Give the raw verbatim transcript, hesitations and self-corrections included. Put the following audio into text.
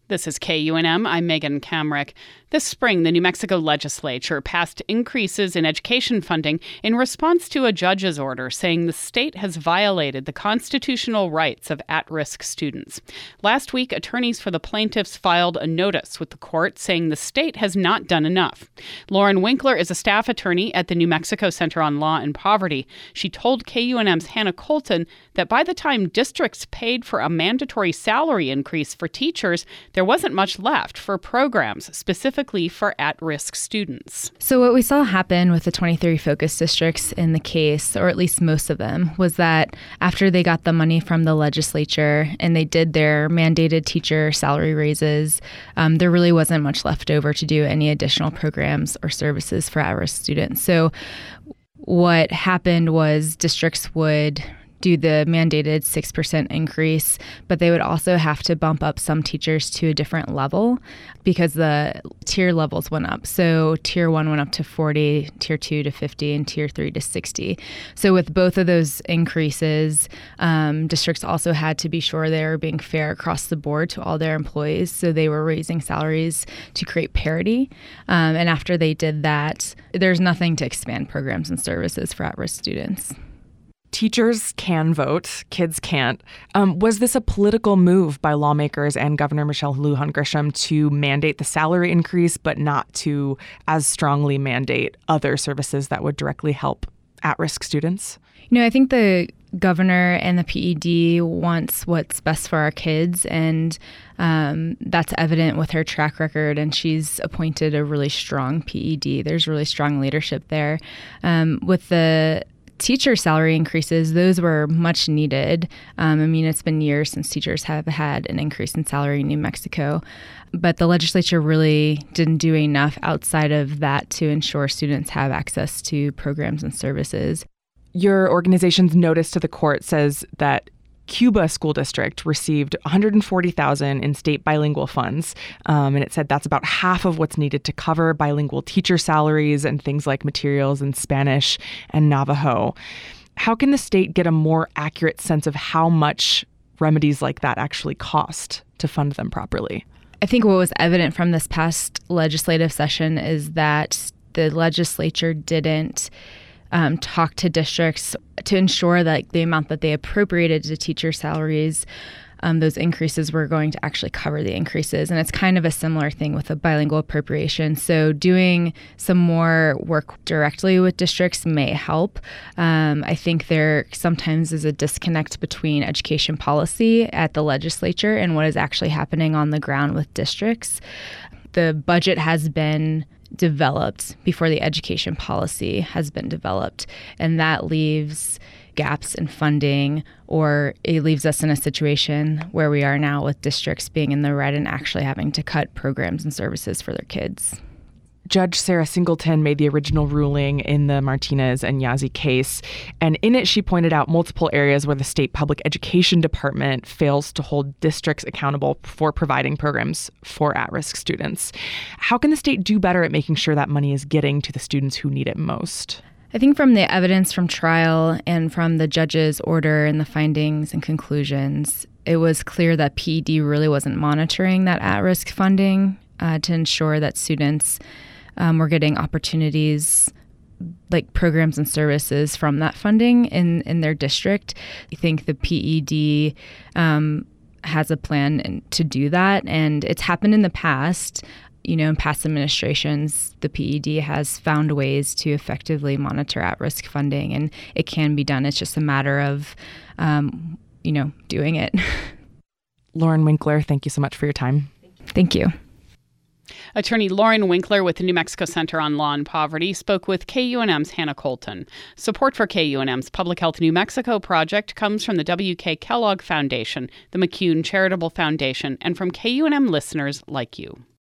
This is K U N M. I'm Megan Kamrick. This spring, the New Mexico legislature passed increases in education funding in response to a judge's order saying the state has violated the constitutional rights of at-risk students. Last week, attorneys for the plaintiffs filed a notice with the court saying the state has not done enough. Lauren Winkler is a staff attorney at the New Mexico Center on Law and Poverty. She told K U N M's Hannah Colton that by the time districts paid for a mandatory salary increase for teachers, there wasn't much left for programs specifically for at-risk students. So what we saw happen with the twenty-three focus districts in the case, or at least most of them, was that after they got the money from the legislature and they did their mandated teacher salary raises, um, there really wasn't much left over to do any additional programs or services for at-risk students. So what happened was districts would do the mandated six percent increase, but they would also have to bump up some teachers to a different level because the tier levels went up. So tier one went up to forty, tier two to fifty, and tier three to sixty. So with both of those increases, um, districts also had to be sure they were being fair across the board to all their employees. So they were raising salaries to create parity. Um, and after they did that, there's nothing to expand programs and services for at-risk students. Teachers can vote, kids can't. Um, was this a political move by lawmakers and Governor Michelle Lujan Grisham to mandate the salary increase, but not to as strongly mandate other services that would directly help at-risk students? You know, I think the governor and the P E D wants what's best for our kids, and um, that's evident with her track record, and she's appointed a really strong P E D. There's really strong leadership there. Um, with the teacher salary increases, those were much needed. Um, I mean, it's been years since teachers have had an increase in salary in New Mexico, but the legislature really didn't do enough outside of that to ensure students have access to programs and services. Your organization's notice to the court says that Cuba School District received one hundred forty thousand dollars in state bilingual funds, um, and it said that's about half of what's needed to cover bilingual teacher salaries and things like materials in Spanish and Navajo. How can the state get a more accurate sense of how much remedies like that actually cost to fund them properly? I think what was evident from this past legislative session is that the legislature didn't Um, talk to districts to ensure that the amount that they appropriated to teacher salaries, um, those increases were going to actually cover the increases. And it's kind of a similar thing with a bilingual appropriation. So doing some more work directly with districts may help. Um, I think there sometimes is a disconnect between education policy at the legislature and what is actually happening on the ground with districts. The budget has been developed before the education policy has been developed, and that leaves gaps in funding, or it leaves us in a situation where we are now with districts being in the red and actually having to cut programs and services for their kids. Judge Sarah Singleton made the original ruling in the Martinez and Yazzie case, and in it she pointed out multiple areas where the state public education department fails to hold districts accountable for providing programs for at-risk students. How can the state do better at making sure that money is getting to the students who need it most? I think from the evidence from trial and from the judge's order and the findings and conclusions, it was clear that P E D really wasn't monitoring that at-risk funding uh, to ensure that students Um, we're getting opportunities like programs and services from that funding in, in their district. I think the P E D um, has a plan in, to do that, and it's happened in the past. You know, in past administrations, the P E D has found ways to effectively monitor at-risk funding, and it can be done. It's just a matter of, um, you know, doing it. Lauren Winkler, thank you so much for your time. Thank you. Attorney Lauren Winkler with the New Mexico Center on Law and Poverty spoke with K U N M's Hannah Colton. Support for K U N M's Public Health New Mexico project comes from the W K Kellogg Foundation, the McCune Charitable Foundation, and from K U N M listeners like you.